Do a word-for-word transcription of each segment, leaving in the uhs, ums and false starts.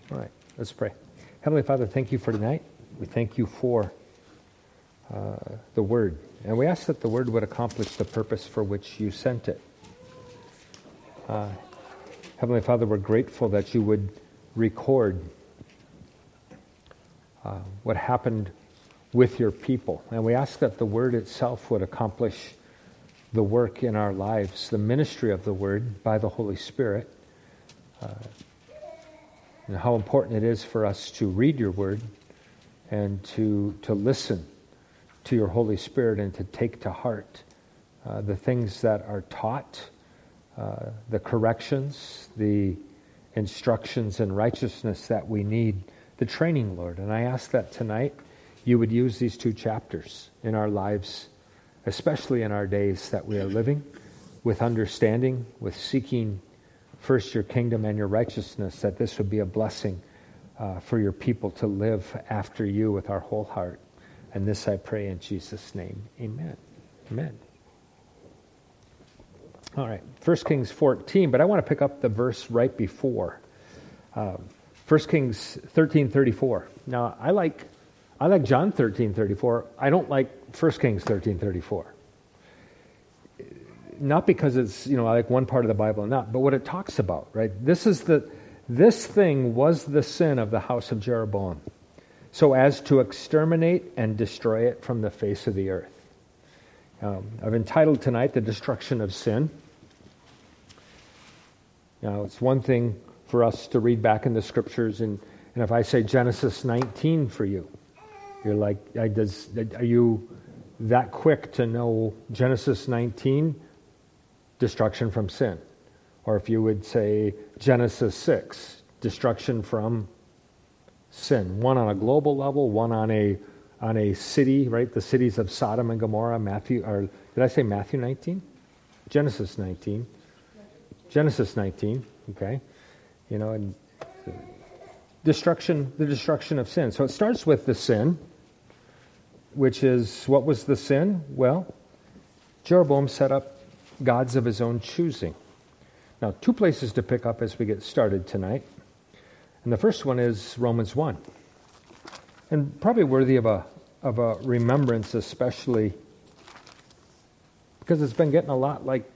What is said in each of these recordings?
All right, let's pray. Heavenly Father, thank you for tonight. We thank you for uh, the Word. And we ask that the Word would accomplish the purpose for which you sent it. Uh, Heavenly Father, we're grateful that you would record uh, what happened with your people. And we ask that the Word itself would accomplish the work in our lives, the ministry of the Word by the Holy Spirit. Uh, and how important it is for us to read your Word and to to listen to your Holy Spirit and to take to heart uh, the things that are taught, uh, the corrections, the instructions in righteousness that we need, the training, Lord. And I ask that tonight you would use these two chapters in our lives, especially in our days that we are living, with understanding, with seeking first your kingdom and your righteousness, that this would be a blessing uh, for your people to live after you with our whole heart. And this I pray in Jesus' name. Amen. Amen. All right, First Kings fourteen, but I want to pick up the verse right before. Um, First Kings thirteen thirty-four. Now, I like I like John thirteen thirty-four. I don't like First Kings thirteen thirty-four. Not because it's, you know, I like one part of the Bible or not, but what it talks about, right? This is the, this thing was the sin of the house of Jeroboam, so as to exterminate and destroy it from the face of the earth. Um, I've entitled tonight, The Destruction of Sin. Now, it's one thing for us to read back in the Scriptures, and, and if I say Genesis nineteen for you, you're like, I, does, are you that quick to know Genesis nineteen? Destruction from sin. Or if you would say Genesis six, destruction from sin. One on a global level, one on a on a city, right? The cities of Sodom and Gomorrah, Matthew, or did I say Matthew nineteen? Genesis nineteen. Genesis nineteen, okay. You know, and destruction, the destruction of sin. So it starts with the sin, which is, what was the sin? Well, Jeroboam set up gods of his own choosing. Now, two places to pick up as we get started tonight. And the first one is Romans one. And probably worthy of a of a remembrance, especially because it's been getting a lot like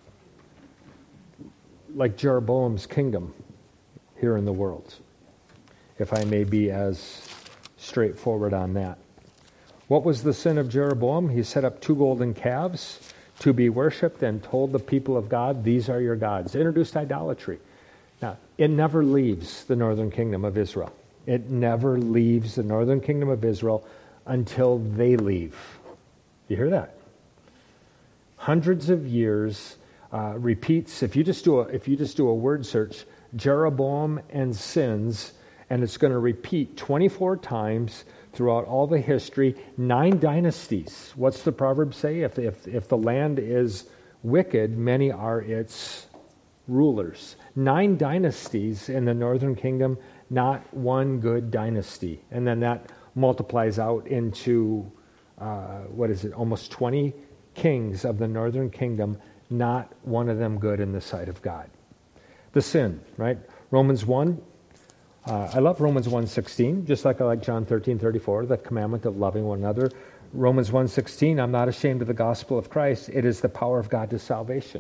like Jeroboam's kingdom here in the world, if I may be as straightforward on that. What was the sin of Jeroboam? He set up two golden calves to be worshipped and told the people of God, these are your gods. Introduced idolatry. Now, it never leaves the northern kingdom of Israel. It never leaves the northern kingdom of Israel until they leave. You hear that? Hundreds of years, uh, repeats. If you just do a, if you just do a word search, Jeroboam and sins, and it's going to repeat twenty-four times throughout all the history, nine dynasties. What's the proverb say? If, if, if the land is wicked, many are its rulers. Nine dynasties in the northern kingdom, not one good dynasty. And then that multiplies out into, uh, what is it, almost twenty kings of the northern kingdom, not one of them good in the sight of God. The sin, right? Romans one. Uh, I love Romans one sixteen, just like I like John thirteen thirty-four, the commandment of loving one another. Romans one sixteen, I'm not ashamed of the gospel of Christ. It is the power of God to salvation.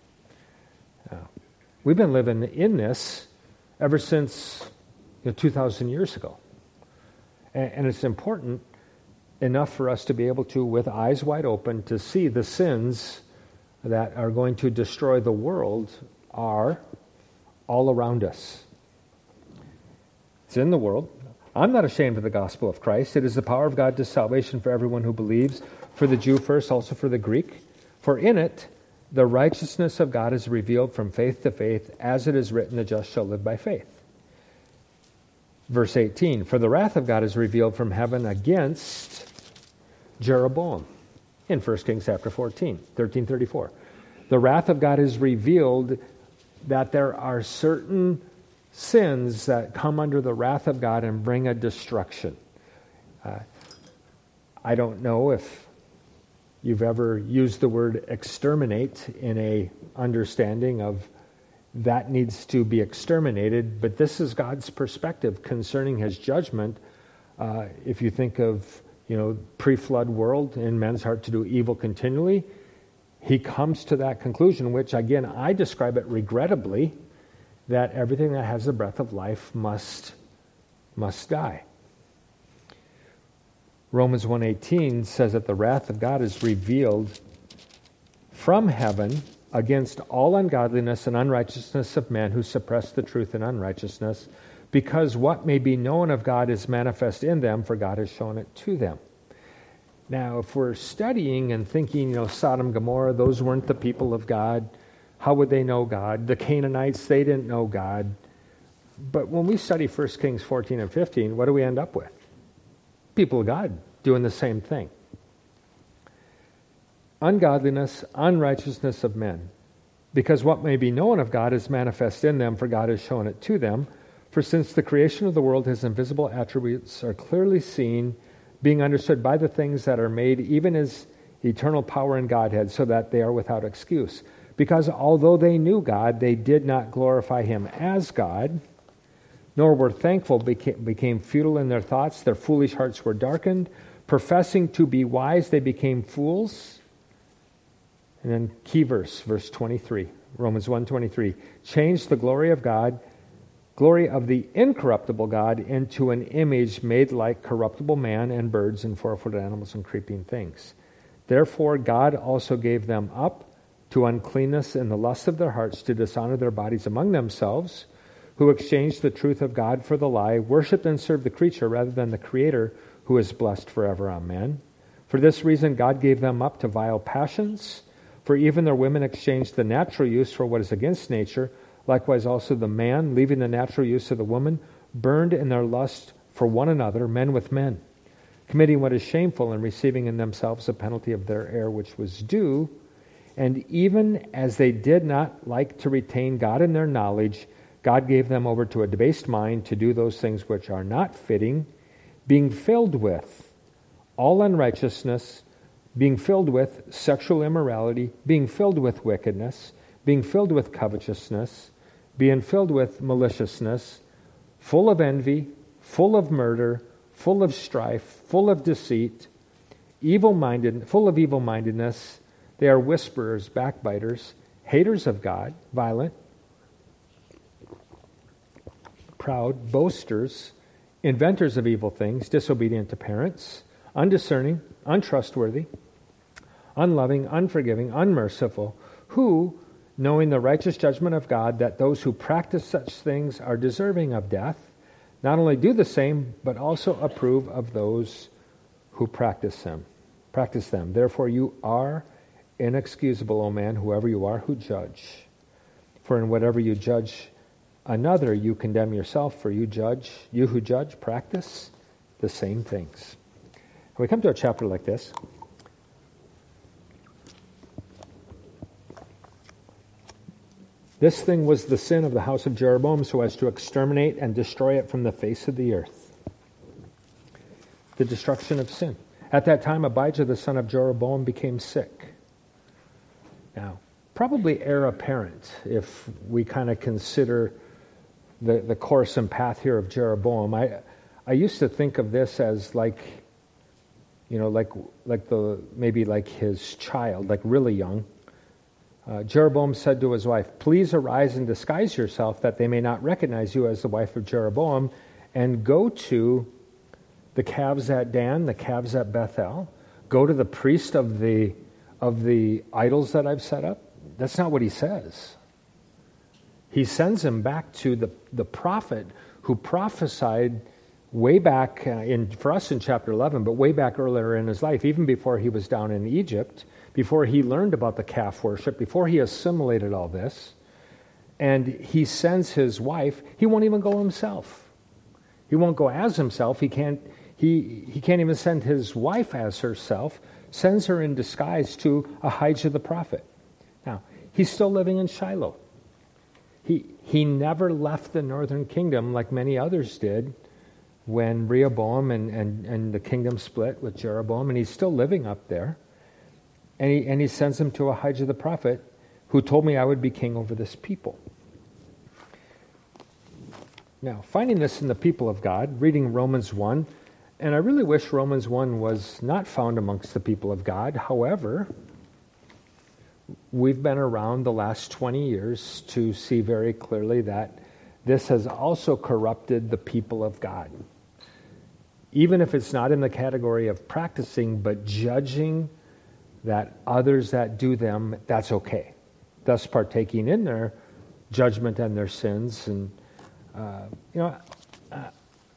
Uh, we've been living in this ever since you know, two thousand years ago. And, and it's important enough for us to be able to, with eyes wide open, to see the sins that are going to destroy the world are all around us. It's in the world. I'm not ashamed of the gospel of Christ. It is the power of God to salvation for everyone who believes, for the Jew first, also for the Greek. For in it, the righteousness of God is revealed from faith to faith, as it is written, the just shall live by faith. Verse eighteen, for the wrath of God is revealed from heaven against Jeroboam. In First Kings chapter fourteen, thirteen thirty-four. The wrath of God is revealed that there are certain sins that come under the wrath of God and bring a destruction. Uh, I don't know if you've ever used the word exterminate in a understanding of that needs to be exterminated. But this is God's perspective concerning his judgment. Uh, if you think of, you know, pre-flood world, in men's heart to do evil continually, he comes to that conclusion, which again, I describe it regrettably, that everything that has the breath of life must, must die. Romans one eighteen says that the wrath of God is revealed from heaven against all ungodliness and unrighteousness of men who suppress the truth in unrighteousness, because what may be known of God is manifest in them, for God has shown it to them. Now, if we're studying and thinking, you know, Sodom and Gomorrah, those weren't the people of God, how would they know God? The Canaanites, they didn't know God. But when we study First Kings fourteen and fifteen, what do we end up with? People of God doing the same thing. Ungodliness, unrighteousness of men. Because what may be known of God is manifest in them, for God has shown it to them. For since the creation of the world, his invisible attributes are clearly seen, being understood by the things that are made, even his eternal power and Godhead, so that they are without excuse. Because although they knew God, they did not glorify him as God, nor were thankful, became, became futile in their thoughts. Their foolish hearts were darkened. Professing to be wise, they became fools. And then key verse, verse twenty-three, Romans one twenty-three. Changed the glory of God, glory of the incorruptible God, into an image made like corruptible man and birds and four-footed animals and creeping things. Therefore God also gave them up to uncleanness in the lust of their hearts, to dishonor their bodies among themselves, who exchanged the truth of God for the lie, worshipped and served the creature rather than the Creator, who is blessed forever. Amen. For this reason God gave them up to vile passions, for even their women exchanged the natural use for what is against nature. Likewise also the man, leaving the natural use of the woman, burned in their lust for one another, men with men, committing what is shameful and receiving in themselves the penalty of their error which was due. And even as they did not like to retain God in their knowledge, God gave them over to a debased mind to do those things which are not fitting, being filled with all unrighteousness, being filled with sexual immorality, being filled with wickedness, being filled with covetousness, being filled with maliciousness, full of envy, full of murder, full of strife, full of deceit, evil-minded, full of evil-mindedness. They are whisperers, backbiters, haters of God, violent, proud, boasters, inventors of evil things, disobedient to parents, undiscerning, untrustworthy, unloving, unforgiving, unmerciful, who, knowing the righteous judgment of God, that those who practice such things are deserving of death, not only do the same, but also approve of those who practice them. Practice them. Therefore you are inexcusable, O man, whoever you are who judge. For in whatever you judge another, you condemn yourself, for you judge, you who judge, practice the same things. When we come to a chapter like this, this thing was the sin of the house of Jeroboam, so as to exterminate and destroy it from the face of the earth. The destruction of sin. At that time, Abijah, the son of Jeroboam, became sick. Now, probably heir apparent if we kind of consider the, the course and path here of Jeroboam. I I used to think of this as like, you know, like like the maybe like his child, like really young. Uh, Jeroboam said to his wife, "Please arise and disguise yourself, that they may not recognize you as the wife of Jeroboam, and go to the calves at Dan, the calves at Bethel. Go to the priest of the of the idols that I've set up." That's not what he says. He sends him back to the, the prophet who prophesied way back uh, in for us in chapter eleven, but way back earlier in his life, even before he was down in Egypt, before he learned about the calf worship, before he assimilated all this. And he sends his wife. He won't even go himself. He won't go as himself. He can't he he can't even send his wife as herself. Sends her in disguise to Ahijah the prophet. Now, he's still living in Shiloh. He he never left the northern kingdom like many others did when Rehoboam and, and, and the kingdom split with Jeroboam, and he's still living up there. And he and he sends him to Ahijah the prophet, who told me I would be king over this people. Now, finding this in the people of God, reading Romans one, and I really wish Romans one was not found amongst the people of God. However, we've been around the last twenty years to see very clearly that this has also corrupted the people of God. Even if it's not in the category of practicing, but judging that others that do them, that's okay. Thus partaking in their judgment and their sins. And, uh, you know, uh,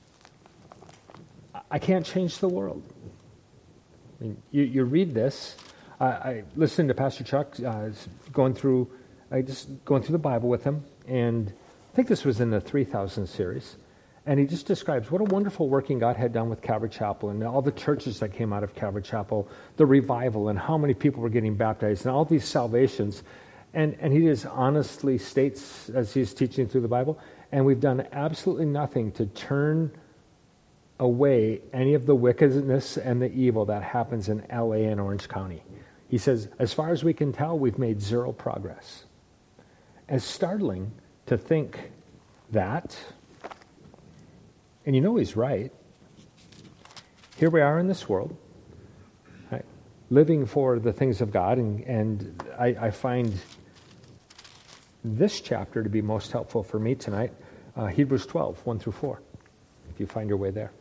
I can't change the world. I mean, you, you read this. I, I listened to Pastor Chuck uh, going through, I just going through the Bible with him, and I think this was in the three thousand series. And he just describes what a wonderful working God had done with Calvary Chapel and all the churches that came out of Calvary Chapel, the revival, and how many people were getting baptized, and all these salvations. And, and he just honestly states, as he's teaching through the Bible, and we've done absolutely nothing to turn away any of the wickedness and the evil that happens in L A and Orange County. He says, as far as we can tell, we've made zero progress. It's startling to think that. And you know he's right. Here we are in this world, right, living for the things of God, and, and I, I find this chapter to be most helpful for me tonight, uh, Hebrews twelve, one through four, if you find your way there.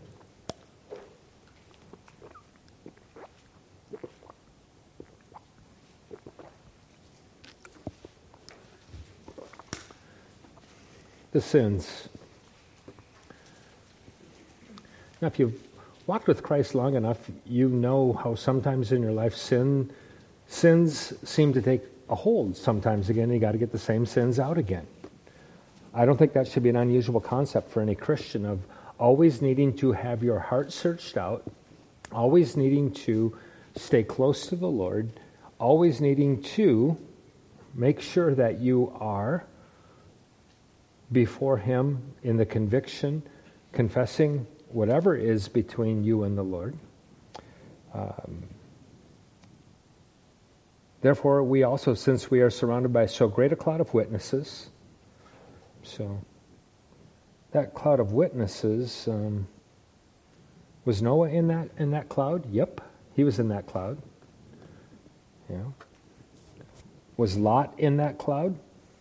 The sins. Now, if you've walked with Christ long enough, you know how sometimes in your life sin, sins seem to take a hold sometimes again, and you got to get the same sins out again. I don't think that should be an unusual concept for any Christian, of always needing to have your heart searched out, always needing to stay close to the Lord, always needing to make sure that you are before Him in the conviction, confessing whatever is between you and the Lord. Um, Therefore, we also, since we are surrounded by so great a cloud of witnesses, so that cloud of witnesses, um, was Noah in that in that cloud? Yep, he was in that cloud. Yeah. Was Lot in that cloud?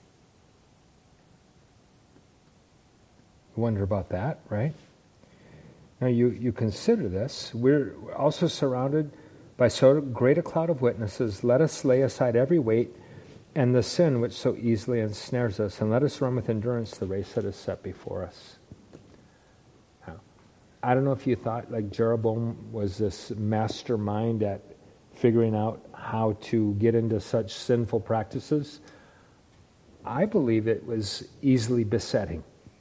You wonder about that, right? Now you, you consider this. We're also surrounded by so great a cloud of witnesses. Let us lay aside every weight and the sin which so easily ensnares us, and let us run with endurance the race that is set before us. Now, I don't know if you thought like Jeroboam was this mastermind at figuring out how to get into such sinful practices. I believe it was easily besetting.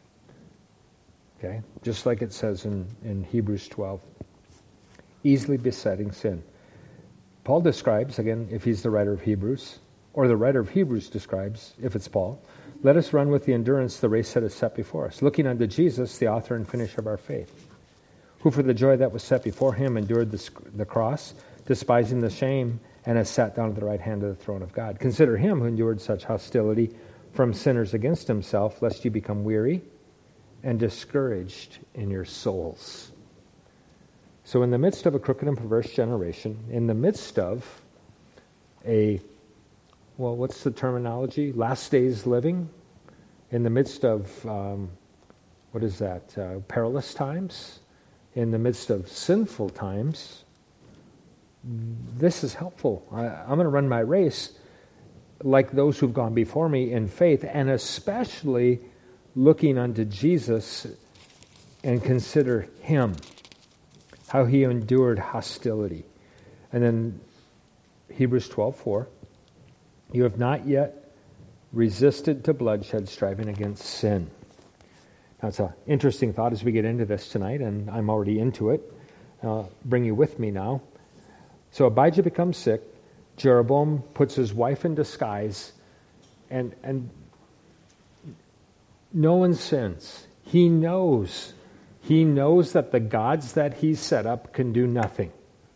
Okay, just like it says in, in Hebrews twelve. Easily besetting sin. Paul describes, again, if he's the writer of Hebrews, or the writer of Hebrews describes, if it's Paul, let us run with the endurance the race that is set before us, looking unto Jesus, the author and finisher of our faith, who for the joy that was set before him endured the, the cross, despising the shame, and has sat down at the right hand of the throne of God. Consider him who endured such hostility from sinners against himself, lest you become weary and discouraged in your souls. So in the midst of a crooked and perverse generation, in the midst of a, well, what's the terminology? Last days living? In the midst of, um, what is that? Uh, perilous times? In the midst of sinful times? This is helpful. I, I'm going to run my race like those who've gone before me in faith, and especially looking unto Jesus and consider him, how he endured hostility. And then Hebrews twelve four, you have not yet resisted to bloodshed, striving against sin. Now it's an interesting thought as we get into this tonight, and I'm already into it. I'll bring you with me now. So Abijah becomes sick. Jeroboam puts his wife in disguise, and and no one sins. He knows. He knows that the gods that he set up can do nothing.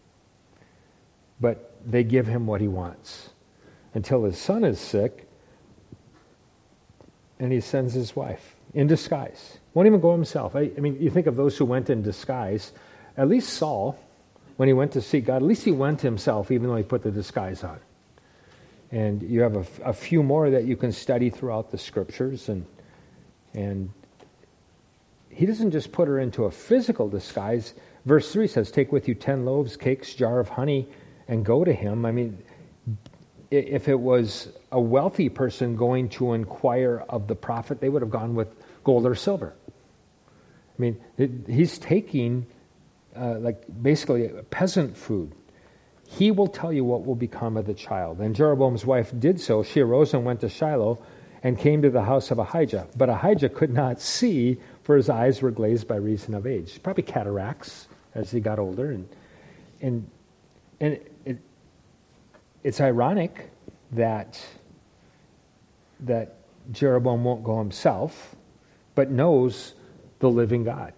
But they give him what he wants. Until his son is sick, and he sends his wife. in disguise. Won't even go himself. I, I mean, you think of those who went in disguise. At least Saul, when he went to seek God, at least he went himself, even though he put the disguise on. And you have a, a few more that you can study throughout the scriptures. And, and he doesn't just put her into a physical disguise. Verse three says, take with you ten loaves, cakes, jar of honey, and go to him. I mean, if it was a wealthy person going to inquire of the prophet, they would have gone with gold or silver. I mean, it, he's taking uh, like basically peasant food. He will tell you what will become of the child. And Jeroboam's wife did so. She arose and went to Shiloh and came to the house of Ahijah. But Ahijah could not see, for his eyes were glazed by reason of age. Probably cataracts as he got older. And and and it, it's ironic that that Jeroboam won't go himself, but knows the living God.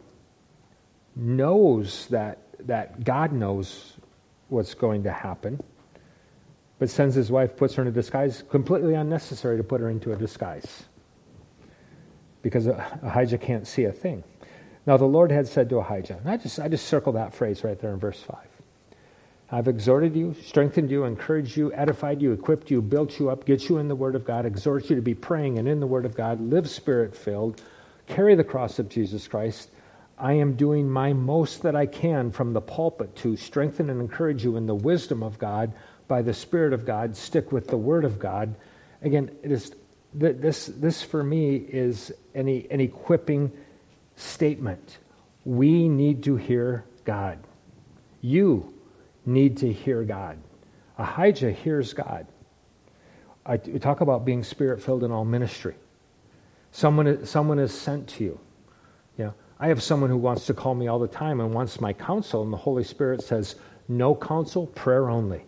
Knows that that God knows what's going to happen, but sends his wife, puts her in a disguise, completely unnecessary to put her into a disguise, because Ahijah can't see a thing. Now the Lord had said to Ahijah, and I just I just circle that phrase right there in verse five. I've exhorted you, strengthened you, encouraged you, edified you, equipped you, built you up, get you in the Word of God, exhort you to be praying and in the Word of God, live Spirit-filled, carry the cross of Jesus Christ. I am doing my most that I can from the pulpit to strengthen and encourage you in the wisdom of God by the Spirit of God. Stick with the Word of God. Again, it is this. This for me is an, an equipping statement. We need to hear God. You need to hear God. Ahijah hears God. I talk about being Spirit-filled in all ministry. Someone, someone is sent to you. You know, I have someone who wants to call me all the time and wants my counsel, and the Holy Spirit says, no counsel, prayer only.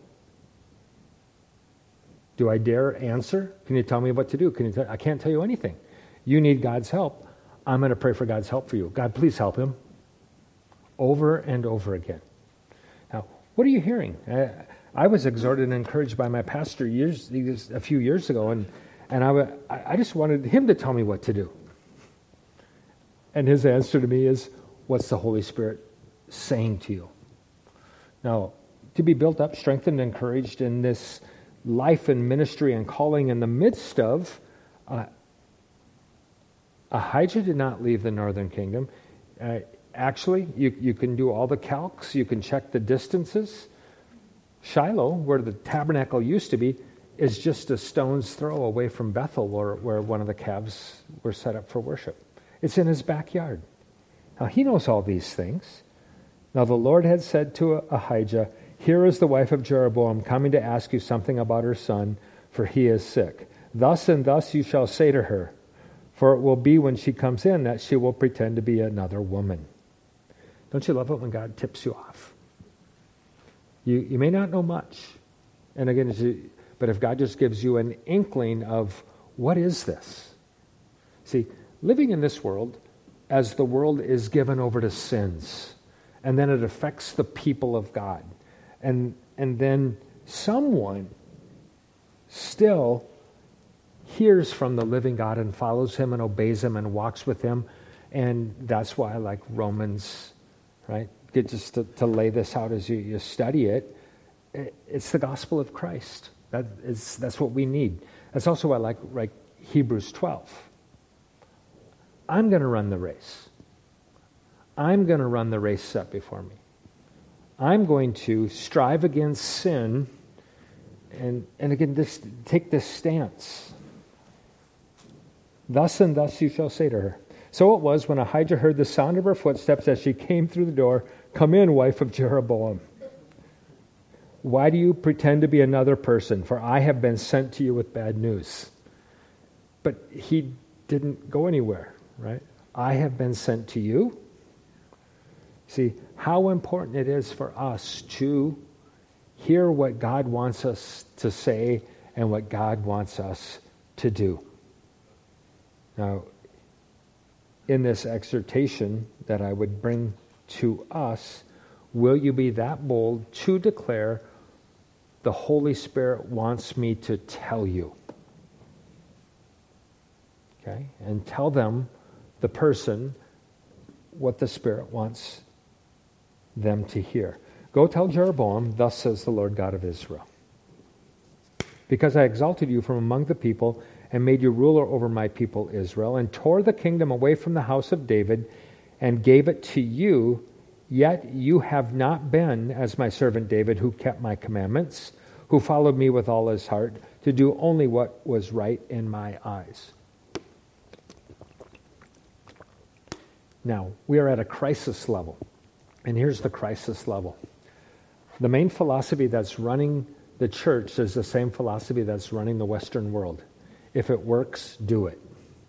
Do I dare answer? Can you tell me what to do? Can you tell, I can't tell you anything. You need God's help. I'm going to pray for God's help for you. God, please help him. Over and over again. Now, what are you hearing? I, I was exhorted and encouraged by my pastor years, a few years ago, and, and I, I just wanted him to tell me what to do. And his answer to me is, what's the Holy Spirit saying to you? Now, to be built up, strengthened, encouraged in this life and ministry and calling in the midst of, uh, Ahijah did not leave the northern kingdom. Uh, actually, you, you can do all the calcs, you can check the distances. Shiloh, where the tabernacle used to be, is just a stone's throw away from Bethel, where, where one of the calves were set up for worship. It's in his backyard. Now, he knows all these things. Now, the Lord had said to Ahijah, here is the wife of Jeroboam coming to ask you something about her son, for he is sick. Thus and thus you shall say to her, for it will be when she comes in that she will pretend to be another woman. Don't you love it when God tips you off? You, you may not know much. And again, but if God just gives you an inkling of, what is this? See, living in this world, as the world is given over to sins, and then it affects the people of God, and and then someone still hears from the living God and follows him and obeys him and walks with him, and that's why I like Romans, right? Get just to, to lay this out as you, you study it. It's the gospel of Christ. That is that's what we need. That's also why I like like Hebrews twelve. I'm going to run the race. I'm going to run the race set before me. I'm going to strive against sin, and, and again, this, take this stance. Thus and thus you shall say to her. So it was when Ahijah heard the sound of her footsteps as she came through the door, come in, wife of Jeroboam. Why do you pretend to be another person? For I have been sent to you with bad news. But he didn't go anywhere. Right? I have been sent to you. See, how important it is for us to hear what God wants us to say and what God wants us to do. Now, in this exhortation that I would bring to us, will you be that bold to declare, the Holy Spirit wants me to tell you? Okay? And tell them the person what the Spirit wants them to hear. Go tell Jeroboam, thus says the Lord God of Israel. Because I exalted you from among the people and made you ruler over my people Israel, and tore the kingdom away from the house of David and gave it to you, yet you have not been as my servant David, who kept my commandments, who followed me with all his heart, to do only what was right in my eyes. Now, we are at a crisis level. And here's the crisis level. The main philosophy that's running the church is the same philosophy that's running the Western world. If it works, do it.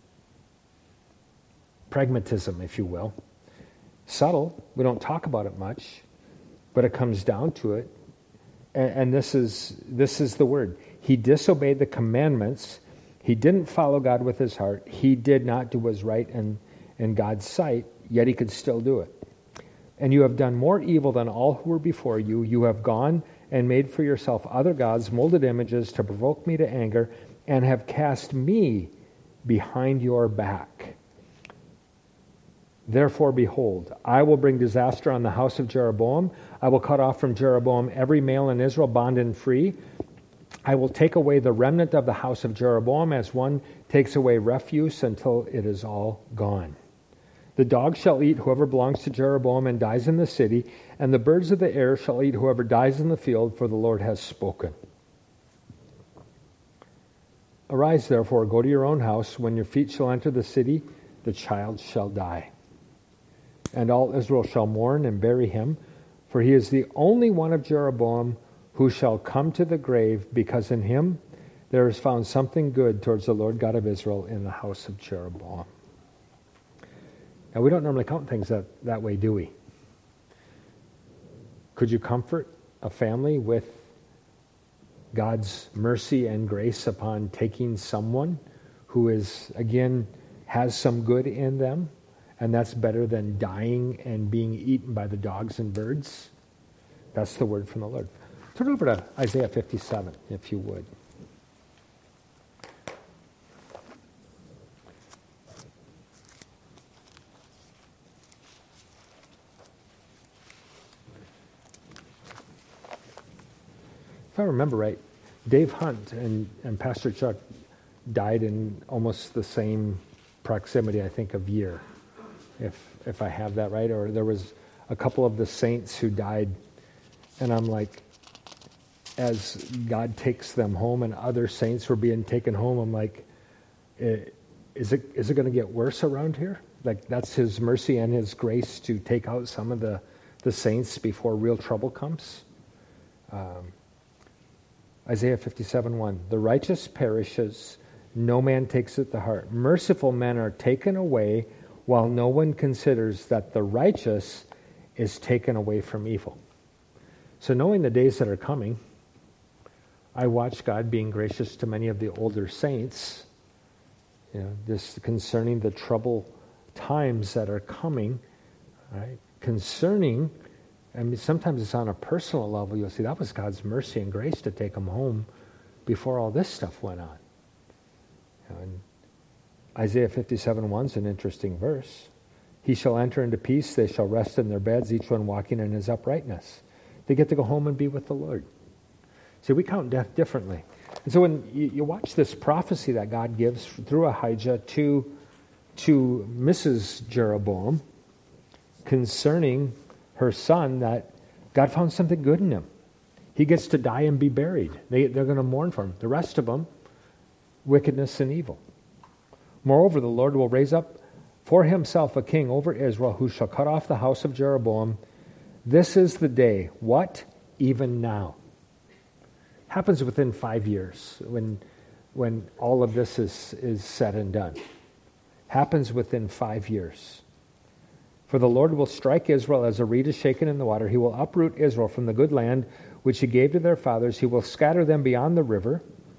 Pragmatism, if you will. Subtle. We don't talk about it much, but it comes down to it. And, and this is this is the word. He disobeyed the commandments. He didn't follow God with his heart. He did not do what was right in, in God's sight, yet he could still do it. And you have done more evil than all who were before you. You have gone and made for yourself other gods, molded images to provoke me to anger, and have cast me behind your back. Therefore, behold, I will bring disaster on the house of Jeroboam. I will cut off from Jeroboam every male in Israel, bond and free. I will take away the remnant of the house of Jeroboam as one takes away refuse until it is all gone. The dog shall eat whoever belongs to Jeroboam and dies in the city, and the birds of the air shall eat whoever dies in the field, for the Lord has spoken. Arise, therefore, go to your own house. When your feet shall enter the city, the child shall die. And all Israel shall mourn and bury him, for he is the only one of Jeroboam who shall come to the grave, because in him there is found something good towards the Lord God of Israel in the house of Jeroboam. Now, we don't normally count things that, that way, do we? Could you comfort a family with God's mercy and grace upon taking someone who is, again, has some good in them, and that's better than dying and being eaten by the dogs and birds? That's the word from the Lord. Turn over to Isaiah fifty-seven, if you would. If I remember right, Dave Hunt and, and Pastor Chuck died in almost the same proximity, I think, of year, if if I have that right. Or there was a couple of the saints who died, and I'm like, as God takes them home and other saints were being taken home, I'm like, is it is it going to get worse around here? Like, that's his mercy and his grace to take out some of the, the saints before real trouble comes. Um, Isaiah fifty-seven one, the righteous perishes, no man takes it to heart. Merciful men are taken away, while no one considers that the righteous is taken away from evil. So knowing the days that are coming, I watch God being gracious to many of the older saints, you know, this concerning the trouble times that are coming, right? Concerning, I mean, sometimes it's on a personal level. You'll see that was God's mercy and grace to take them home before all this stuff went on. You know, and Isaiah fifty-seven one is an interesting verse. He shall enter into peace, they shall rest in their beds, each one walking in his uprightness. They get to go home and be with the Lord. See, we count death differently. And so when you, you watch this prophecy that God gives through Ahijah to, to Missus Jeroboam concerning her son, that God found something good in him. He gets to die and be buried. They, they're going to mourn for him. The rest of them, wickedness and evil. Moreover, the Lord will raise up for himself a king over Israel who shall cut off the house of Jeroboam. This is the day. What? Even now. Happens within five years when, when all of this is, is said and done. Happens within five years. For the Lord will strike Israel as a reed is shaken in the water. He will uproot Israel from the good land which he gave to their fathers. He will scatter them beyond the river.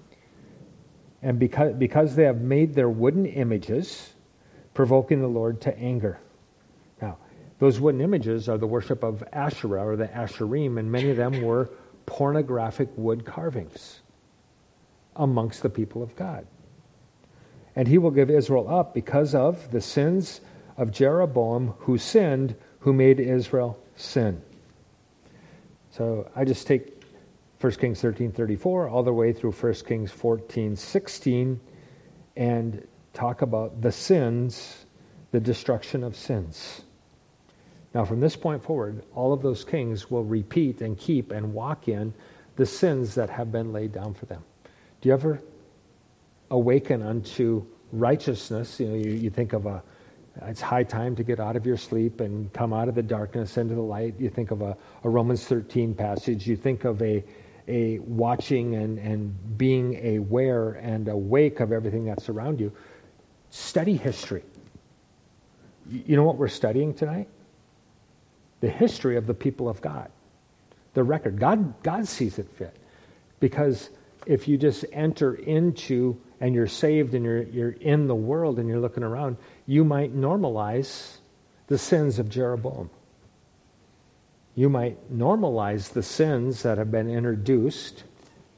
And because, because they have made their wooden images, provoking the Lord to anger. Now, those wooden images are the worship of Asherah or the Asherim, and many of them were pornographic wood carvings amongst the people of God. And he will give Israel up because of the sins of Jeroboam, who sinned, who made Israel sin. So I just take First Kings thirteen thirty-four all the way through First Kings fourteen sixteen and talk about the sins, the destruction of sins. Now from this point forward, all of those kings will repeat and keep and walk in the sins that have been laid down for them. Do you ever awaken unto righteousness? You know, you, you think of a, it's high time to get out of your sleep and come out of the darkness into the light. You think of a, a Romans thirteen passage. You think of a, a watching and, and being aware and awake of everything that's around you. Study history. You know what we're studying tonight? The history of the people of God. The record. God, God sees it fit. Because if you just enter into and you're saved and you're you're in the world and you're looking around, you might normalize the sins of Jeroboam. You might normalize the sins that have been introduced.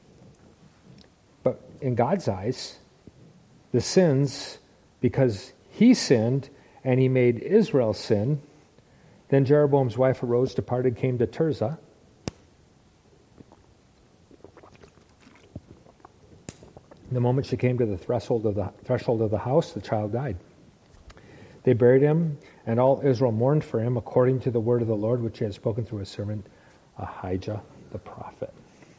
But in God's eyes, the sins, because he sinned and he made Israel sin, then Jeroboam's wife arose, departed, came to Tirzah. The moment she came to the threshold of the threshold of the house, the child died. They buried him, and all Israel mourned for him according to the word of the Lord, which he had spoken through his servant Ahijah the prophet.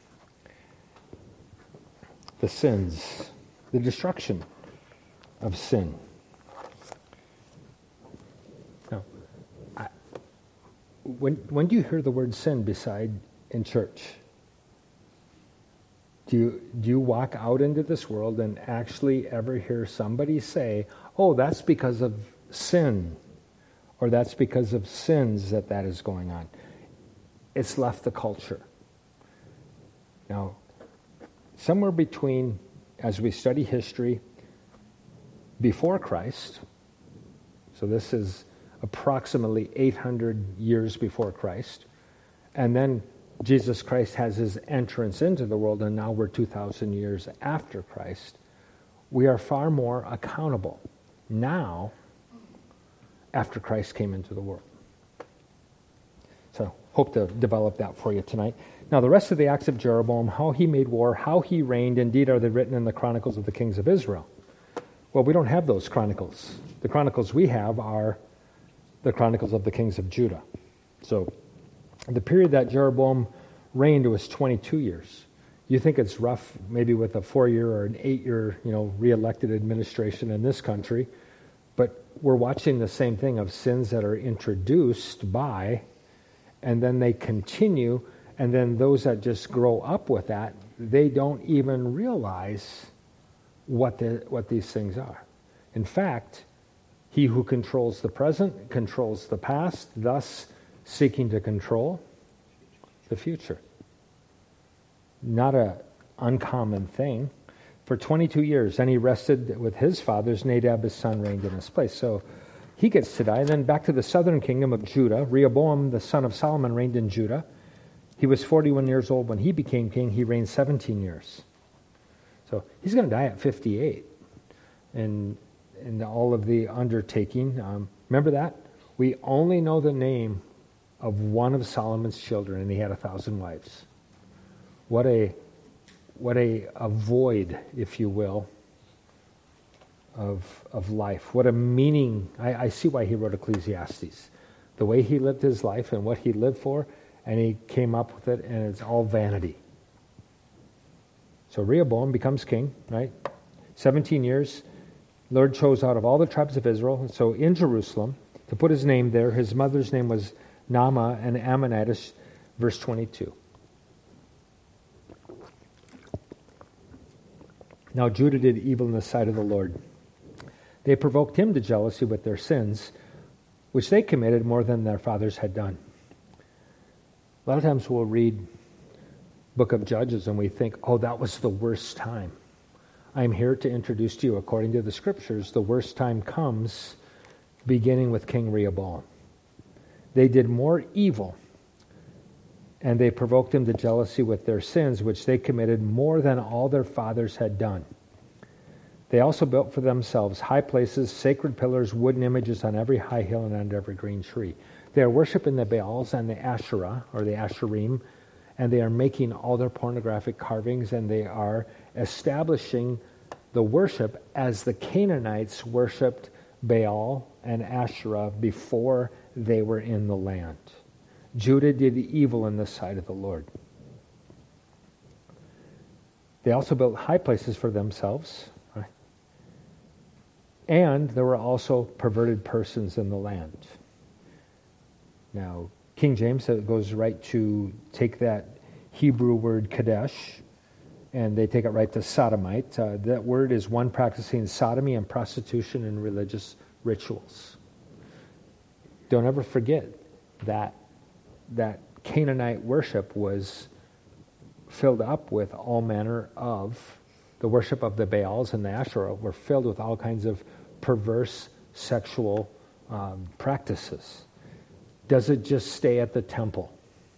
The sins, the destruction of sin. Now, I, when when do you hear the word sin beside in church? Do you, do you walk out into this world and actually ever hear somebody say, oh, that's because of sin, or that's because of sins that that is going on? It's left the culture. Now, somewhere between, as we study history, before Christ, so this is approximately eight hundred years before Christ, and then Jesus Christ has his entrance into the world, and now we're two thousand years after Christ. We are far more accountable now after Christ came into the world. So, hope to develop that for you tonight. Now, the rest of the acts of Jeroboam, how he made war, how he reigned, indeed are they written in the Chronicles of the Kings of Israel. Well, we don't have those chronicles. The chronicles we have are the Chronicles of the Kings of Judah. So, the period that Jeroboam reigned was twenty-two years. You think it's rough, maybe with a four-year or an eight-year, you know, re-elected administration in this country, but we're watching the same thing of sins that are introduced by, and then they continue, and then those that just grow up with that, they don't even realize what the what these things are. In fact, he who controls the present controls the past, thus seeking to control the future. Not an uncommon thing. For twenty-two years, then he rested with his fathers. Nadab, his son, reigned in his place. So he gets to die. Then back to the southern kingdom of Judah. Rehoboam, the son of Solomon, reigned in Judah. He was forty-one years old when he became king. He reigned seventeen years. So he's going to die at fifty-eight. And in all of the undertaking, um, remember that? We only know the name of one of Solomon's children, and he had a thousand wives. What a what a, a void, if you will, of of life. What a meaning. I, I see why he wrote Ecclesiastes. The way he lived his life and what he lived for, and he came up with it, and it's all vanity. So Rehoboam becomes king, right? seventeen years. Lord chose out of all the tribes of Israel, so in Jerusalem, to put his name there. His mother's name was Naamah, and Ammonitish, verse twenty-two. Now Judah did evil in the sight of the Lord. They provoked him to jealousy with their sins, which they committed more than their fathers had done. A lot of times we'll read book of Judges and we think, oh, that was the worst time. I'm here to introduce to you, according to the scriptures, the worst time comes beginning with King Rehoboam. They did more evil, and they provoked him to jealousy with their sins, which they committed more than all their fathers had done. They also built for themselves high places, sacred pillars, wooden images on every high hill and under every green tree. They are worshiping the Baals and the Asherah, or the Asherim, and they are making all their pornographic carvings, and they are establishing the worship as the Canaanites worshipped Baal and Asherah before they were in the land. Judah did evil in the sight of the Lord. They also built high places for themselves, right? And there were also perverted persons in the land. Now, King James goes right to take that Hebrew word Kadesh, and they take it right to sodomite. Uh, that word is one practicing sodomy and prostitution in religious rituals. Don't ever forget that that Canaanite worship was filled up with all manner of, the worship of the Baals and the Asherah were filled with all kinds of perverse sexual um, practices. Does it just stay at the temple?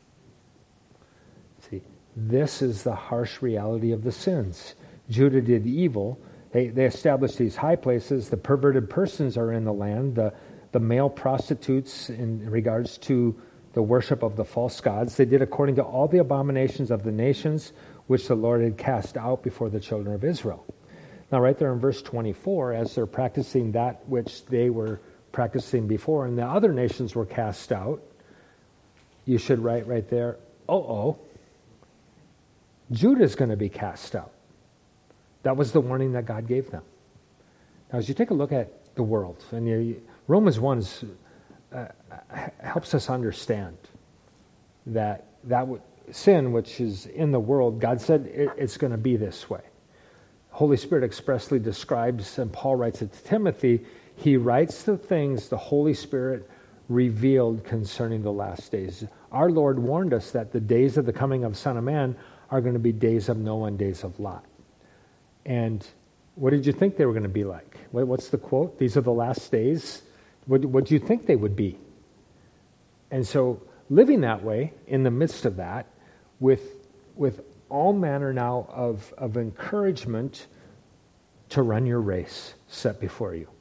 See, this is the harsh reality of the sins. Judah did evil. They, they established these high places. The perverted persons are in the land. The, the male prostitutes in regards to the worship of the false gods. They did according to all the abominations of the nations which the Lord had cast out before the children of Israel. Now, right there in verse twenty-four, as they're practicing that which they were practicing before, and the other nations were cast out, you should write right there, uh-oh, Judah's going to be cast out. That was the warning that God gave them. Now, as you take a look at the world, and you, Romans one is, uh, helps us understand that that w- sin which is in the world, God said it, it's going to be this way. Holy Spirit expressly describes, and Paul writes it to Timothy, he writes the things the Holy Spirit revealed concerning the last days. Our Lord warned us that the days of the coming of Son of Man are going to be days of Noah and days of Lot. And what did you think they were going to be like? What's the quote? These are the last days. What, what do you think they would be? And so living that way, in the midst of that, with, with all manner now of, of encouragement to run your race set before you.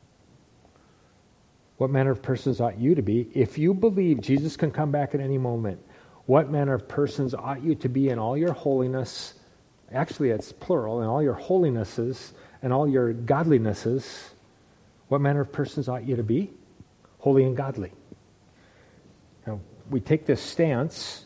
What manner of persons ought you to be? If you believe Jesus can come back at any moment, what manner of persons ought you to be in all your holiness? Actually, it's plural, in all your holinesses and all your godlinesses. What manner of persons ought you to be? Holy and godly. Now, we take this stance,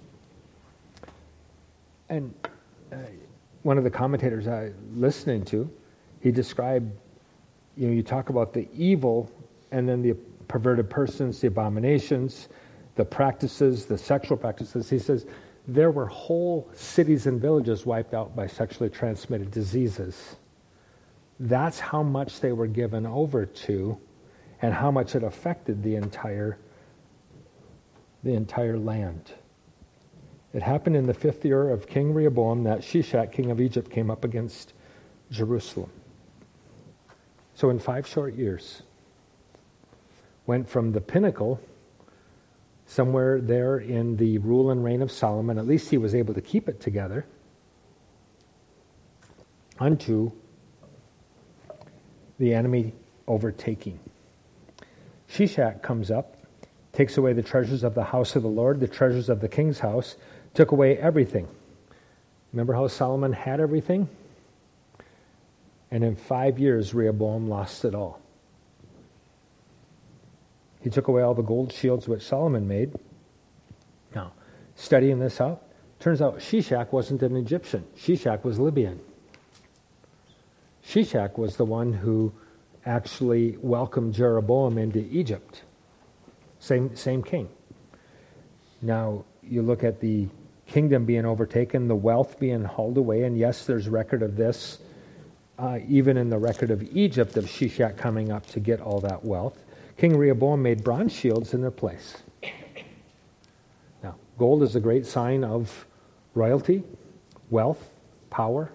and uh, one of the commentators I was listening to, he described, you know, you talk about the evil and then the perverted persons, the abominations, the practices, the sexual practices. He says there were whole cities and villages wiped out by sexually transmitted diseases. That's how much they were given over to, and how much it affected the entire, the entire land. It happened in the fifth year of King Rehoboam that Shishak, king of Egypt, came up against Jerusalem. So in five short years, went from the pinnacle, somewhere there in the rule and reign of Solomon, at least he was able to keep it together, unto the enemy overtaking. Shishak comes up, takes away the treasures of the house of the Lord, the treasures of the king's house, took away everything. Remember how Solomon had everything? And in five years, Rehoboam lost it all. He took away all the gold shields which Solomon made. Now, studying this out, turns out Shishak wasn't an Egyptian. Shishak was Libyan. Shishak was the one who actually welcomed Jeroboam into Egypt. Same, same king. Now, you look at the kingdom being overtaken, the wealth being hauled away, and yes, there's record of this, uh, even in the record of Egypt, of Shishak coming up to get all that wealth. King Rehoboam made bronze shields in their place. Now, gold is a great sign of royalty, wealth, power.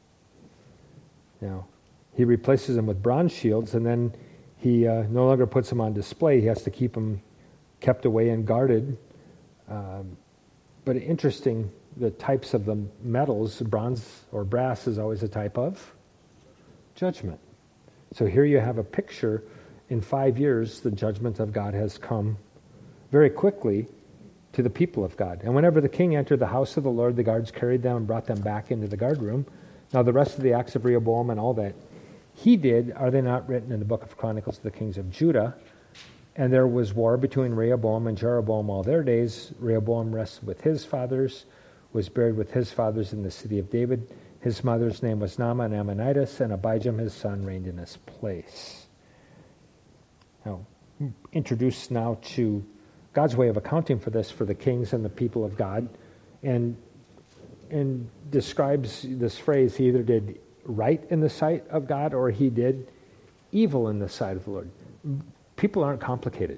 Now, he replaces them with bronze shields, and then he uh, no longer puts them on display. He has to keep them kept away and guarded. Um, but interesting, the types of the metals, bronze or brass is always a type of judgment. So here you have a picture. In five years, the judgment of God has come very quickly to the people of God. And whenever the king entered the house of the Lord, the guards carried them and brought them back into the guard room. Now the rest of the acts of Rehoboam and all that he did, are they not written in the book of Chronicles of the kings of Judah? And there was war between Rehoboam and Jeroboam all their days. Rehoboam rested with his fathers, was buried with his fathers in the city of David. His mother's name was Naamah, an Ammonitess, and Abijam, his son, reigned in his place. Now, introduced now to God's way of accounting for this for the kings and the people of God, and and describes this phrase, he either did right in the sight of God or he did evil in the sight of the Lord. People aren't complicated.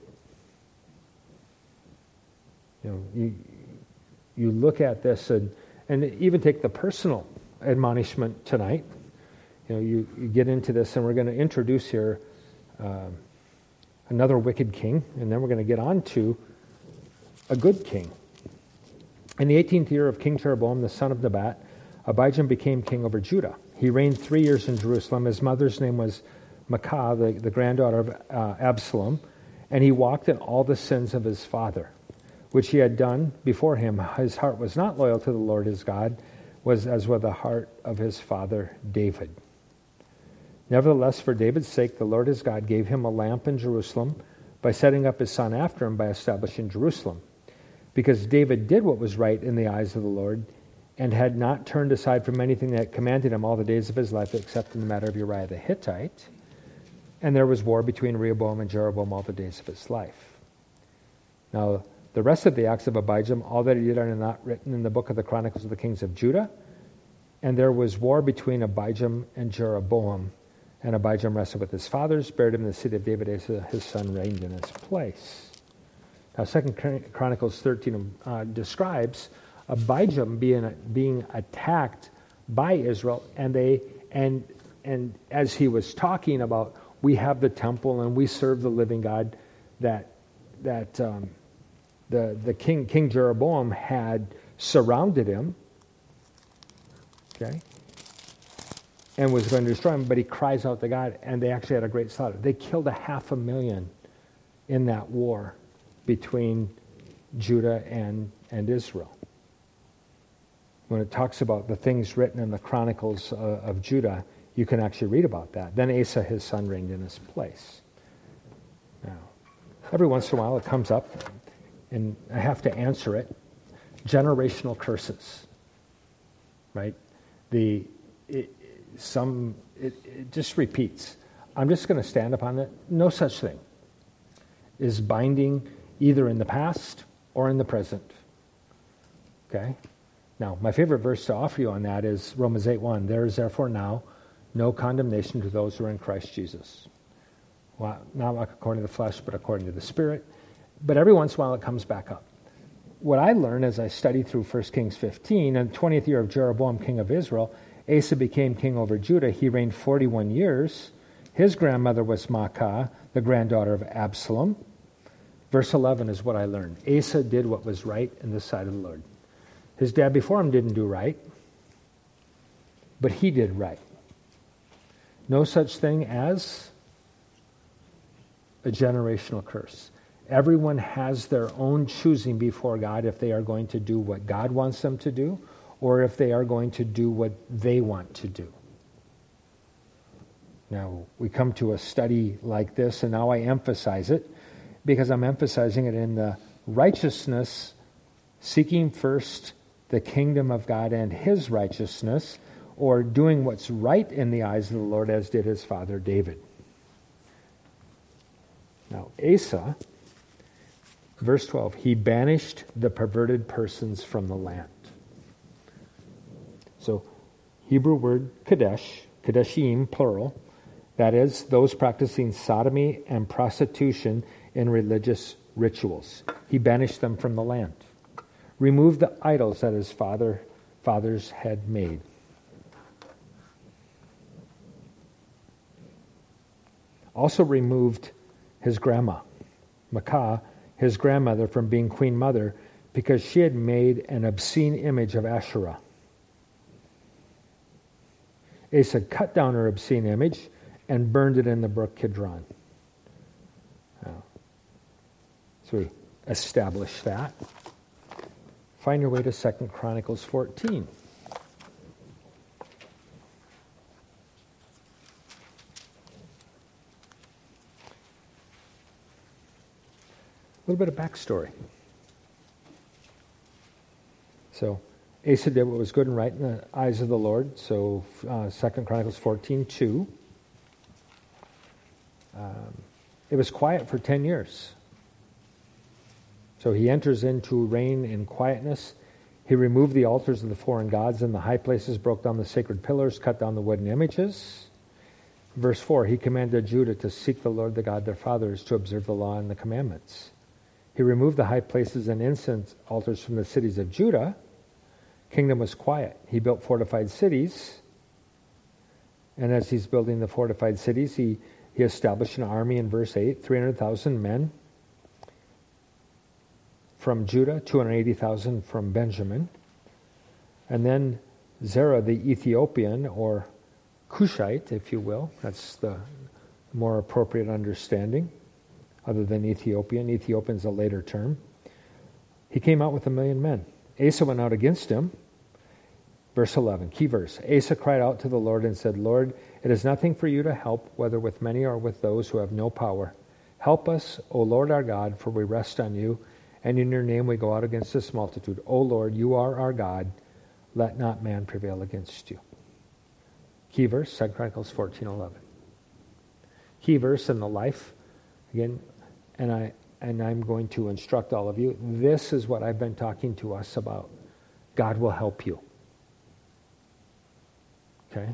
You know, you, you look at this and, and even take the personal admonishment tonight. You know, you, you get into this, and we're going to introduce here uh, another wicked king, and then we're going to get on to a good king. In the eighteenth year of King Jeroboam, the son of Nebat, Abijam became king over Judah. He reigned three years in Jerusalem. His mother's name was Maacah, the, the granddaughter of uh, Absalom, and he walked in all the sins of his father, which he had done before him. His heart was not loyal to the Lord his God, was as with the heart of his father David. Nevertheless, for David's sake, the Lord his God gave him a lamp in Jerusalem by setting up his son after him by establishing Jerusalem. Because David did what was right in the eyes of the Lord, and had not turned aside from anything that commanded him all the days of his life, except in the matter of Uriah the Hittite. And there was war between Rehoboam and Jeroboam all the days of his life. Now, the rest of the acts of Abijam, all that he did, are not written in the book of the Chronicles of the kings of Judah. And there was war between Abijam and Jeroboam. And Abijam rested with his fathers, buried him in the city of David. Asa, his son, reigned in his place. Now, Second Chronicles thirteen uh, describes Abijam being being attacked by Israel, and they and and as he was talking about, we have the temple and we serve the living God, that that um, the the king King Jeroboam had surrounded him, okay, and was going to destroy him. But he cries out to God, and they actually had a great slaughter. They killed a half a million in that war between Judah and, and Israel. When it talks about the things written in the Chronicles uh, of Judah, you can actually read about that. Then Asa, his son, reigned in his place. Now, every once in a while it comes up, and I have to answer it. Generational curses, right? The it, some it, it just repeats. I'm just going to stand up on it. No such thing is binding either in the past or in the present. Okay? Now, my favorite verse to offer you on that is Romans eight one. There is therefore now no condemnation to those who are in Christ Jesus. Well, not according to the flesh, but according to the Spirit. But every once in a while it comes back up. What I learned as I studied through First Kings fifteen, in the twentieth year of Jeroboam, king of Israel, Asa became king over Judah. He reigned forty-one years. His grandmother was Maacah, the granddaughter of Absalom. Verse eleven is what I learned. Asa did what was right in the sight of the Lord. His dad before him didn't do right, but he did right. No such thing as a generational curse. Everyone has their own choosing before God if they are going to do what God wants them to do, or if they are going to do what they want to do. Now, we come to a study like this, and now I emphasize it, because I'm emphasizing it in the righteousness, seeking first the kingdom of God and his righteousness, or doing what's right in the eyes of the Lord, as did his father David. Now, Asa, verse twelve, he banished the perverted persons from the land. So, Hebrew word kadesh, kadeshim, plural, that is, those practicing sodomy and prostitution in religious rituals. He banished them from the land. Removed the idols that his father fathers had made. Also removed his grandma, Maacah, his grandmother, from being queen mother because she had made an obscene image of Asherah. Asa cut down her obscene image and burned it in the brook Kidron. Now, so we establish that. Find your way to Second Chronicles fourteen. A little bit of backstory. So, Asa did what was good and right in the eyes of the Lord. So, uh, Second Chronicles fourteen two. Um, it was quiet for ten years. So he enters into reign in quietness. He removed the altars of the foreign gods in the high places, broke down the sacred pillars, cut down the wooden images. Verse four, he commanded Judah to seek the Lord, the God of their fathers, to observe the law and the commandments. He removed the high places and incense altars from the cities of Judah. Kingdom was quiet. He built fortified cities. And as he's building the fortified cities, he, he established an army in verse eight, three hundred thousand men from Judah, two hundred eighty thousand from Benjamin. And then Zerah the Ethiopian, or Cushite, if you will, that's the more appropriate understanding, other than Ethiopian. Ethiopian is a later term. He came out with a million men. Asa went out against him. Verse eleven, key verse. Asa cried out to the Lord and said, Lord, it is nothing for you to help, whether with many or with those who have no power. Help us, O Lord our God, for we rest on you, and in your name we go out against this multitude. O Lord, you are our God. Let not man prevail against you. Key verse, Second Chronicles fourteen eleven. Key verse in the life, again, and I and I'm going to instruct all of you. This is what I've been talking to us about. God will help you. Okay?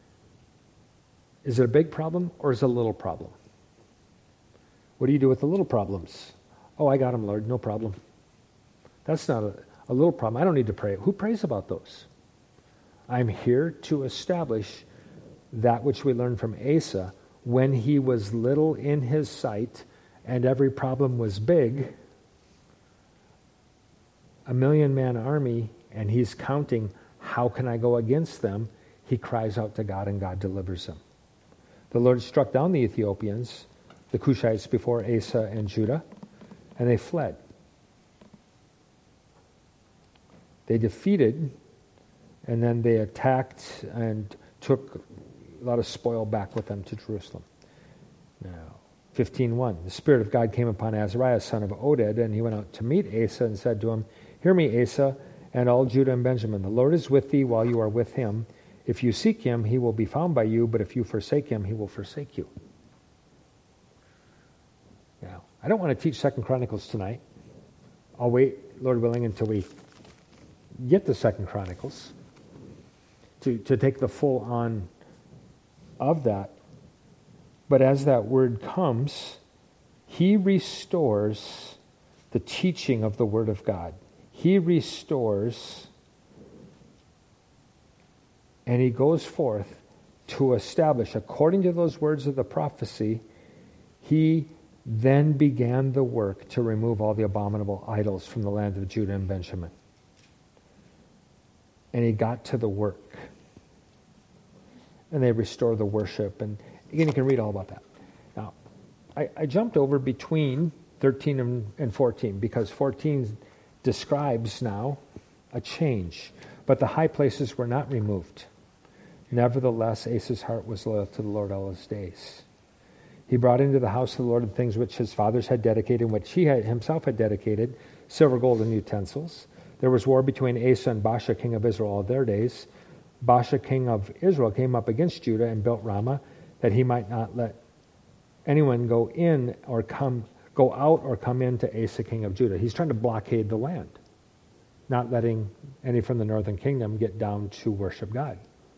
Is it a big problem or is it a little problem? What do you do with the little problems? Oh, I got them, Lord, no problem. That's not a, a little problem. I don't need to pray. Who prays about those? I'm here to establish that which we learned from Asa. When he was little in his sight and every problem was big, a million-man army, and he's counting, how can I go against them? He cries out to God, and God delivers him. The Lord struck down the Ethiopians, the Cushites, before Asa and Judah, and they fled. They defeated, and then they attacked and took a lot of spoil back with them to Jerusalem. Now, fifteen one, the Spirit of God came upon Azariah, son of Oded, and he went out to meet Asa and said to him, Hear me, Asa, and all Judah and Benjamin. The Lord is with thee while you are with him. If you seek him, he will be found by you, but if you forsake him, he will forsake you. Now, I don't want to teach Second Chronicles tonight. I'll wait, Lord willing, until we get to Second Chronicles to, to take the full on of that. But as that word comes, he restores the teaching of the Word of God. He restores, and he goes forth to establish, according to those words of the prophecy, he then began the work to remove all the abominable idols from the land of Judah and Benjamin. And he got to the work. And they restore the worship. And again, you can read all about that. Now, I, I jumped over between thirteen and, and fourteen because fourteen describes now a change. But the high places were not removed. Nevertheless, Asa's heart was loyal to the Lord all his days. He brought into the house of the Lord the things which his fathers had dedicated, which he had, himself had dedicated, silver, gold, and utensils. There was war between Asa and Baasha, king of Israel, all their days. Baasha, king of Israel, came up against Judah and built Ramah, that he might not let anyone go in or come, go out or come in to Asa, king of Judah. He's trying to blockade the land, not letting any from the northern kingdom get down to worship God.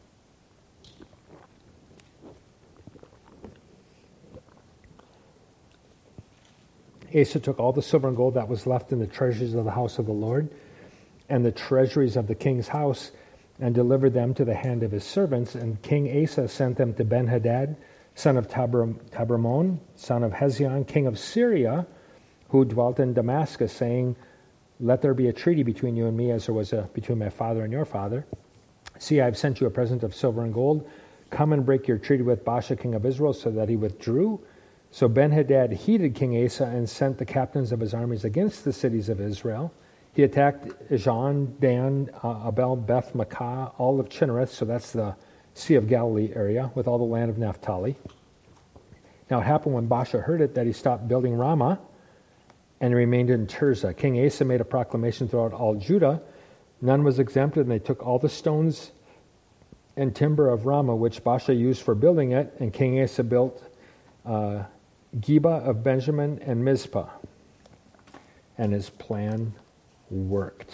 Asa took all the silver and gold that was left in the treasuries of the house of the Lord and the treasuries of the king's house, and delivered them to the hand of his servants. And King Asa sent them to Ben-Hadad, son of Tabermon, son of Hezion, king of Syria, who dwelt in Damascus, saying, Let there be a treaty between you and me, as there was a, between my father and your father. See, I have sent you a present of silver and gold. Come and break your treaty with Baasha, king of Israel, so that he withdrew. So Ben-Hadad heeded King Asa and sent the captains of his armies against the cities of Israel. He attacked Ijon, Dan, uh, Abel, Beth, Makkah, all of Chinnereth, so that's the Sea of Galilee area, with all the land of Naphtali. Now it happened when Baasha heard it that he stopped building Ramah and remained in Tirzah. King Asa made a proclamation throughout all Judah. None was exempted, and they took all the stones and timber of Ramah, which Baasha used for building it, and King Asa built uh, Geba of Benjamin and Mizpah. And his plan worked.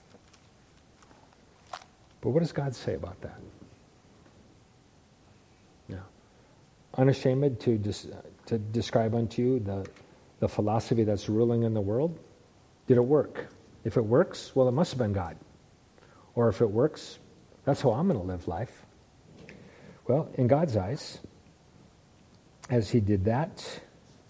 But what does God say about that? Yeah. Unashamed to dis- to describe unto you the, the philosophy that's ruling in the world? Did it work? If it works, well, it must have been God. Or if it works, that's how I'm going to live life. Well, in God's eyes, as he did that,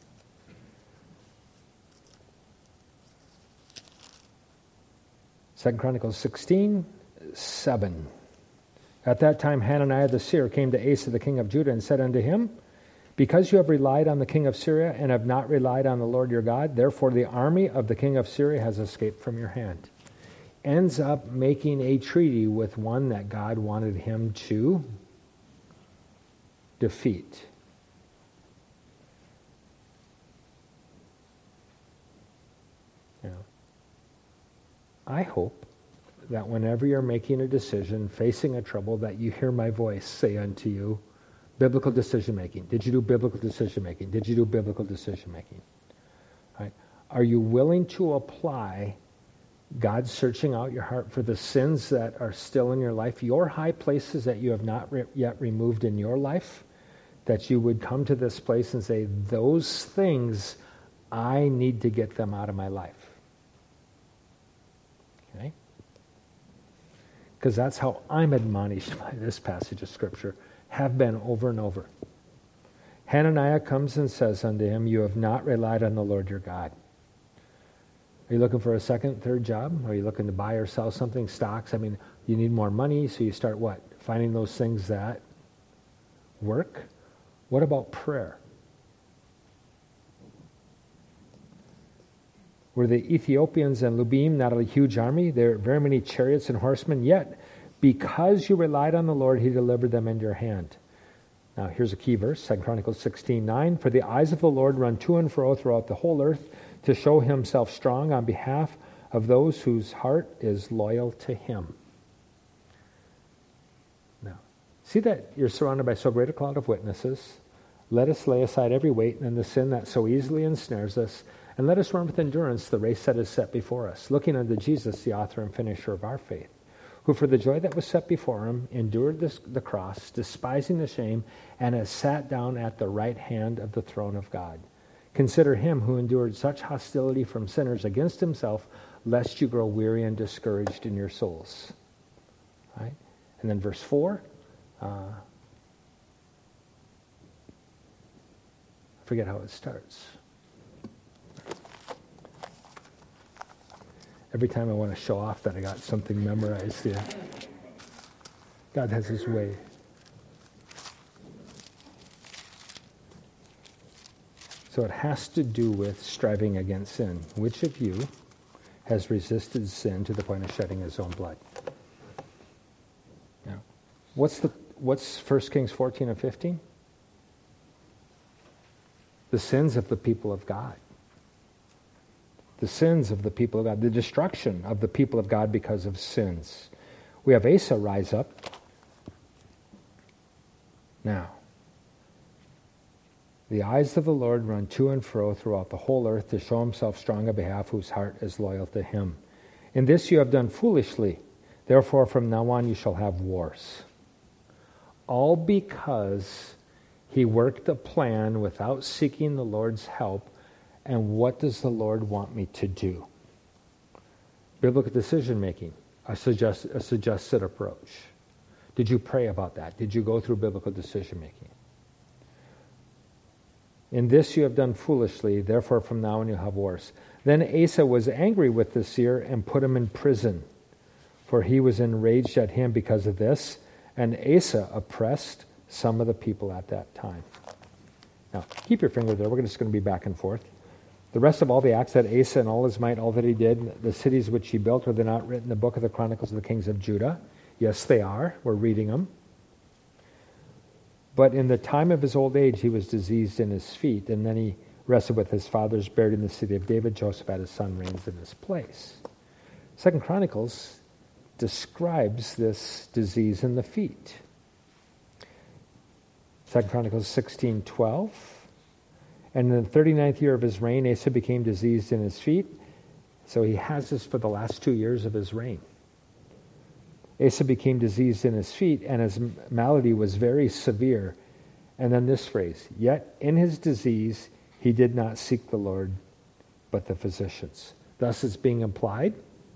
Second Chronicles sixteen, seven. At that time Hananiah the seer came to Asa the king of Judah and said unto him, Because you have relied on the king of Syria and have not relied on the Lord your God, therefore the army of the king of Syria has escaped from your hand. Ends up making a treaty with one that God wanted him to defeat. You know, I hope that whenever you're making a decision, facing a trouble, that you hear my voice say unto you, biblical decision making. Did you do biblical decision making? Did you do biblical decision making? Right? Are you willing to apply God searching out your heart for the sins that are still in your life, your high places that you have not re- yet removed in your life, that you would come to this place and say, those things, I need to get them out of my life. Okay? Because that's how I'm admonished by this passage of Scripture, have been over and over. Hananiah comes and says unto him, You have not relied on the Lord your God. Are you looking for a second, third job? Are you looking to buy or sell something, stocks? I mean, you need more money, so you start what? Finding those things that work? What about prayer? Were the Ethiopians and Lubim not a huge army? There are very many chariots and horsemen, yet because you relied on the Lord, he delivered them into your hand. Now, here's a key verse, Second Chronicles sixteen nine. For the eyes of the Lord run to and fro throughout the whole earth to show himself strong on behalf of those whose heart is loyal to him. Now, see that you're surrounded by so great a cloud of witnesses. Let us lay aside every weight and the sin that so easily ensnares us, and let us run with endurance the race that is set before us, looking unto Jesus, the author and finisher of our faith, who for the joy that was set before him endured this, the cross, despising the shame, and has sat down at the right hand of the throne of God. Consider him who endured such hostility from sinners against himself, lest you grow weary and discouraged in your souls. Right? And then verse four. Uh, I forget how it starts. Every time I want to show off that I got something memorized. Yeah. God has his way. So it has to do with striving against sin. Which of you has resisted sin to the point of shedding his own blood? Now, what's the what's First Kings fourteen and fifteen? The sins of the people of God. The sins of the people of God. The destruction of the people of God because of sins. We have Asa rise up. Now, the eyes of the Lord run to and fro throughout the whole earth to show himself strong on behalf whose heart is loyal to him. In this you have done foolishly. Therefore from now on you shall have wars. All because he worked a plan without seeking the Lord's help. And what does the Lord want me to do? Biblical decision making, a, suggest, a suggested approach. Did you pray about that? Did you go through biblical decision making? In this you have done foolishly, therefore from now on you have wars. Then Asa was angry with the seer and put him in prison, for he was enraged at him because of this. And Asa oppressed some of the people at that time. Now, keep your finger there. We're just going to be back and forth. The rest of all the acts that Asa and all his might, all that he did, the cities which he built, were they not written in the book of the Chronicles of the Kings of Judah? Yes, they are. We're reading them. But in the time of his old age, he was diseased in his feet, and then he rested with his fathers, buried in the city of David. Jehoshaphat, his son, reigns in his place. Second Chronicles describes this disease in the feet. Second Chronicles sixteen twelve. And in the thirty-ninth year of his reign, Asa became diseased in his feet. So he has this for the last two years of his reign. Asa became diseased in his feet, and his malady was very severe. And then this phrase, yet in his disease he did not seek the Lord, but the physicians. Thus it's being implied,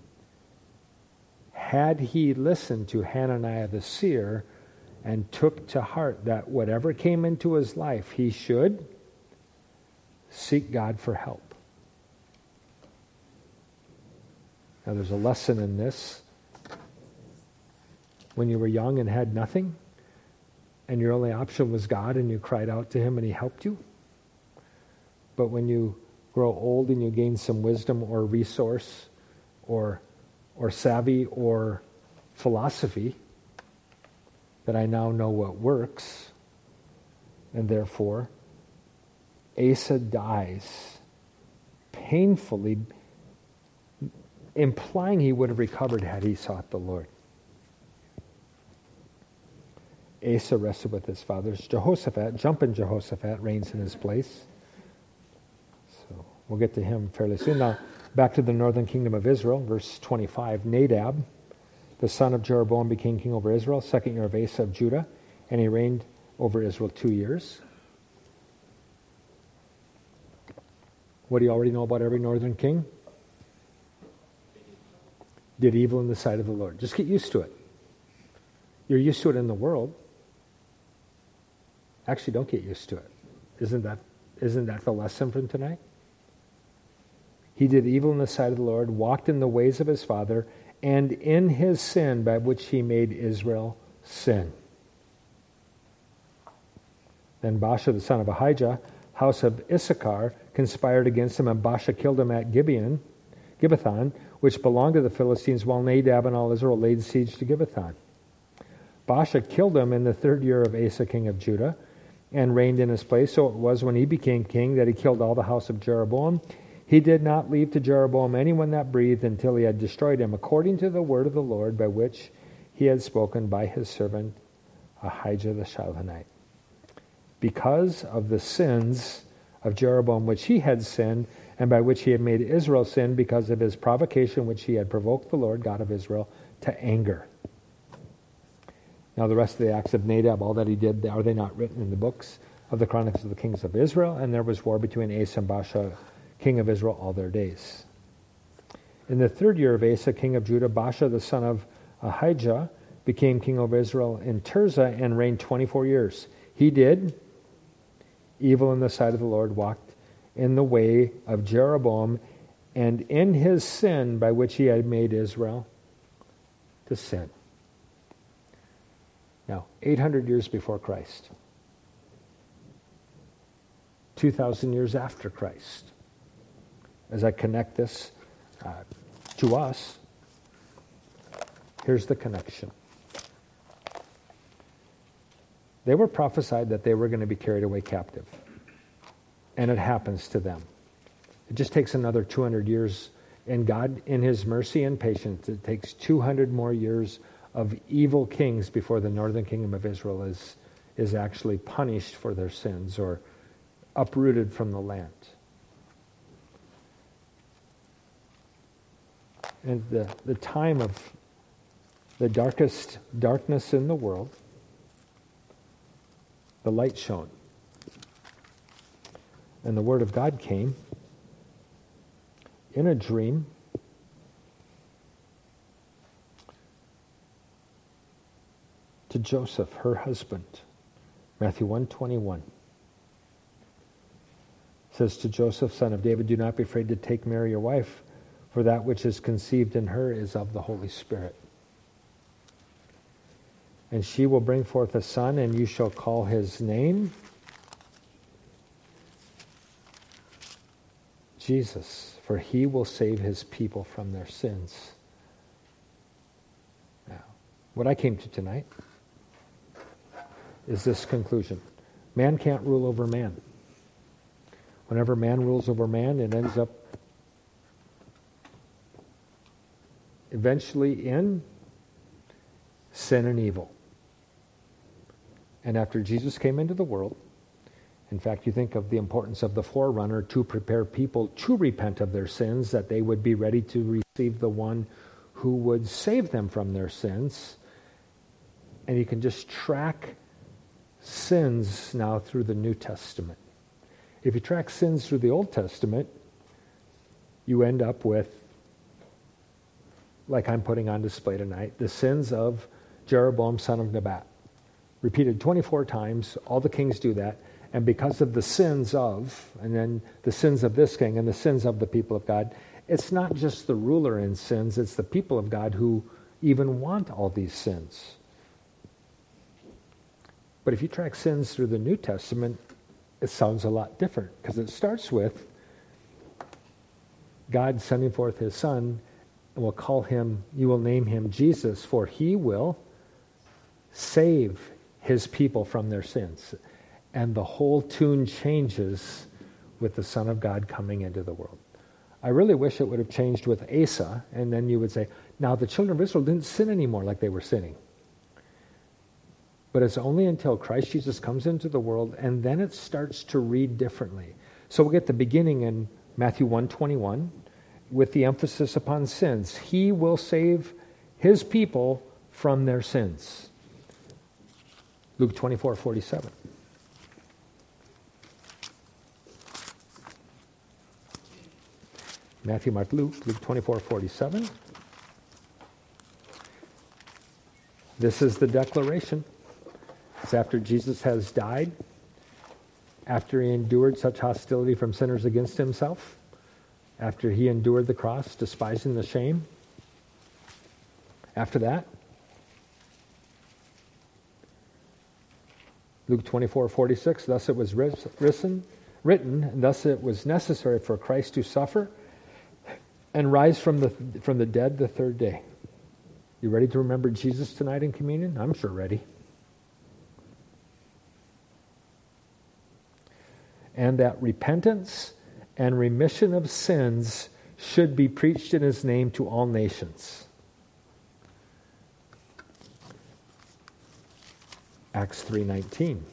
had he listened to Hananiah the seer and took to heart that whatever came into his life, he should seek God for help. Now there's a lesson in this. When you were young and had nothing, and your only option was God, and you cried out to him and he helped you. But when you grow old and you gain some wisdom or resource or or savvy or philosophy, that I now know what works, and therefore Asa dies painfully, implying he would have recovered had he sought the Lord. Asa rested with his fathers. Jehoshaphat, jumping Jehoshaphat, reigns in his place. So we'll get to him fairly soon. Now, back to the northern kingdom of Israel, verse twenty-five. Nadab, the son of Jeroboam, became king over Israel, second year of Asa of Judah, and he reigned over Israel two years. What do you already know about every northern king? Did evil in the sight of the Lord. Just get used to it. You're used to it in the world. Actually, don't get used to it. Isn't that, isn't that the lesson from tonight? He did evil in the sight of the Lord, walked in the ways of his father, and in his sin by which he made Israel sin. Then Baasha, the son of Ahijah, house of Issachar, conspired against him, and Baasha killed him at Gibeon, Gibbethon, which belonged to the Philistines, while Nadab and all Israel laid siege to Gibbethon. Baasha killed him in the third year of Asa, king of Judah, and reigned in his place. So it was when he became king that he killed all the house of Jeroboam. He did not leave to Jeroboam anyone that breathed until he had destroyed him, according to the word of the Lord by which he had spoken by his servant Ahijah the Shilonite. Because of the sins of Jeroboam which he had sinned, and by which he had made Israel sin, because of his provocation which he had provoked the Lord God of Israel to anger. Now the rest of the acts of Nadab, all that he did, are they not written in the books of the Chronicles of the Kings of Israel? And there was war between Asa and Baasha, king of Israel, all their days. In the third year of Asa, king of Judah, Baasha, the son of Ahijah, became king over Israel in Tirzah and reigned twenty-four years. He did evil in the sight of the Lord, walked in the way of Jeroboam, and in his sin by which he had made Israel to sin. Now, eight hundred years before Christ, two thousand years after Christ, as I connect this uh, to us, here's the connection. They were prophesied that they were going to be carried away captive. And it happens to them. It just takes another two hundred years. And God, in his mercy and patience, it takes two hundred more years of evil kings before the northern kingdom of Israel is, is actually punished for their sins or uprooted from the land. And the, the time of the darkest darkness in the world, the light shone. And the word of God came in a dream to Joseph, her husband. Matthew one twenty-one says to Joseph, son of David, do not be afraid to take Mary your wife, for that which is conceived in her is of the Holy Spirit. And she will bring forth a son, and you shall call his name Jesus, for he will save his people from their sins. Now, what I came to tonight is this conclusion. Man can't rule over man. Whenever man rules over man, it ends up eventually in sin and evil. And after Jesus came into the world, in fact, you think of the importance of the forerunner to prepare people to repent of their sins, that they would be ready to receive the one who would save them from their sins. And you can just track sins now through the New Testament. If you track sins through the Old Testament, you end up with, like I'm putting on display tonight, the sins of Jeroboam, son of Nebat. Repeated twenty-four times, all the kings do that, and because of the sins of, and then the sins of this king and the sins of the people of God, it's not just the ruler in sins, it's the people of God who even want all these sins. But if you track sins through the New Testament, it sounds a lot different, because it starts with God sending forth his son, and will call him, you will name him Jesus, for he will save his people from their sins. And the whole tune changes with the Son of God coming into the world. I really wish it would have changed with Asa, and then you would say, now the children of Israel didn't sin anymore like they were sinning. But it's only until Christ Jesus comes into the world, and then it starts to read differerly. So we'll get the beginning in Matthew one twenty-one, with the emphasis upon sins. He will save his people from their sins. Luke twenty-four forty-seven. Matthew, Mark, Luke, Luke twenty-four forty-seven. This is the declaration. It's after Jesus has died, after he endured such hostility from sinners against himself, after he endured the cross, despising the shame. After that, Luke twenty-four forty-six, thus it was written, written, and thus it was necessary for Christ to suffer and rise from the from the dead the third day. You ready to remember Jesus tonight in communion? I'm sure ready. And that repentance and remission of sins should be preached in his name to all nations. Acts three nineteen.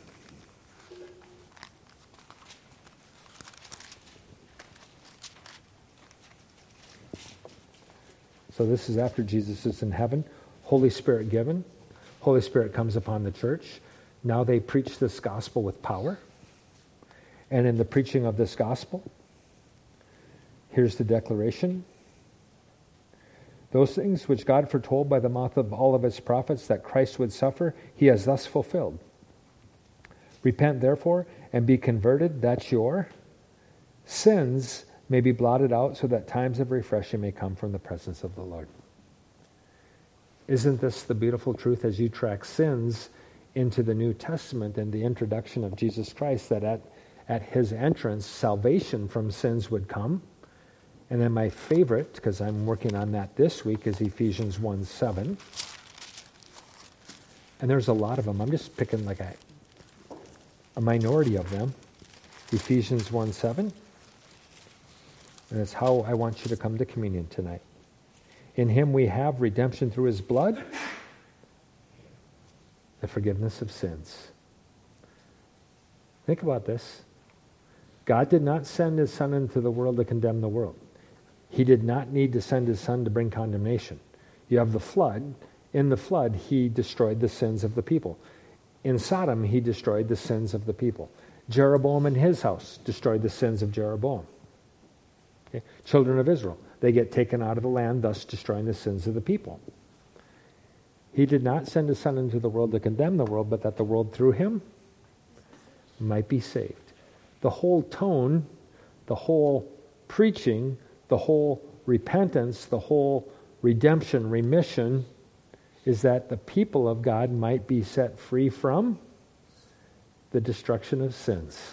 So this is after Jesus is in heaven, Holy Spirit given. Holy Spirit comes upon the church. Now they preach this gospel with power. And in the preaching of this gospel, here's the declaration. Those things which God foretold by the mouth of all of his prophets that Christ would suffer, he has thus fulfilled. Repent therefore and be converted, that your sins may be blotted out, so that times of refreshing may come from the presence of the Lord. Isn't this the beautiful truth as you track sins into the New Testament and the introduction of Jesus Christ, that at, at his entrance, salvation from sins would come? And then my favorite, because I'm working on that this week, is Ephesians one seven. And there's a lot of them. I'm just picking like a, a minority of them. Ephesians one seven. And it's how I want you to come to communion tonight. In him we have redemption through his blood, the forgiveness of sins. Think about this. God did not send his son into the world to condemn the world. He did not need to send his son to bring condemnation. You have the flood. In the flood, he destroyed the sins of the people. In Sodom, he destroyed the sins of the people. Jeroboam and his house destroyed the sins of Jeroboam. Okay. Children of Israel, they get taken out of the land, thus destroying the sins of the people. He did not send his son into the world to condemn the world, but that the world through him might be saved. The whole tone, the whole preaching, the whole repentance, the whole redemption, remission is that the people of God might be set free from the destruction of sins.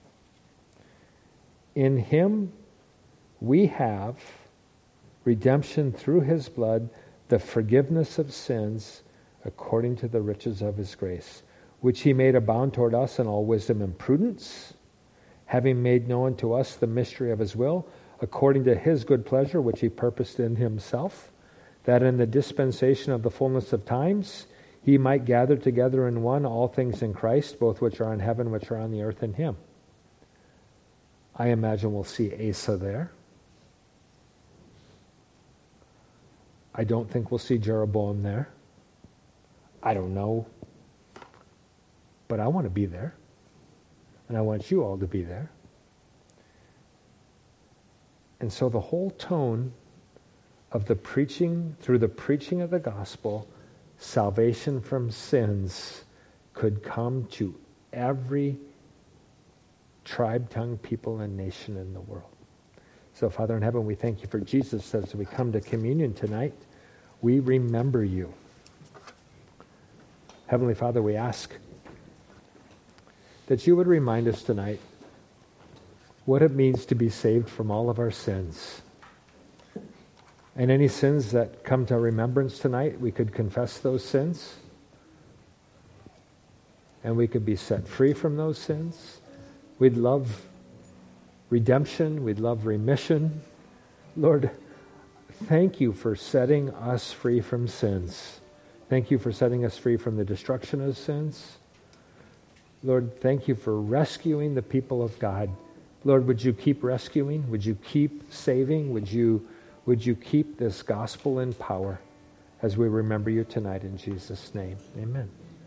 In him we have redemption through his blood, the forgiveness of sins according to the riches of his grace, which he made abound toward us in all wisdom and prudence, having made known to us the mystery of his will, according to his good pleasure, which he purposed in himself, that in the dispensation of the fullness of times he might gather together in one all things in Christ, both which are in heaven, which are on the earth in him. I imagine we'll see Asa there. I don't think we'll see Jeroboam there. I don't know. But I want to be there. And I want you all to be there. And so the whole tone of the preaching, through the preaching of the gospel, salvation from sins could come to every tribe, tongue, people, and nation in the world. So, Father in heaven, we thank you for Jesus. As we come to communion tonight, we remember you. Heavenly Father, we ask that you would remind us tonight what it means to be saved from all of our sins. And any sins that come to remembrance tonight, we could confess those sins. And we could be set free from those sins. We'd love redemption. We'd love remission. Lord, thank you for setting us free from sins. Thank you for setting us free from the destruction of sins. Lord, thank you for rescuing the people of God. Lord, would you keep rescuing? Would you keep saving? Would you, would you keep this gospel in power as we remember you tonight in Jesus' name? Amen.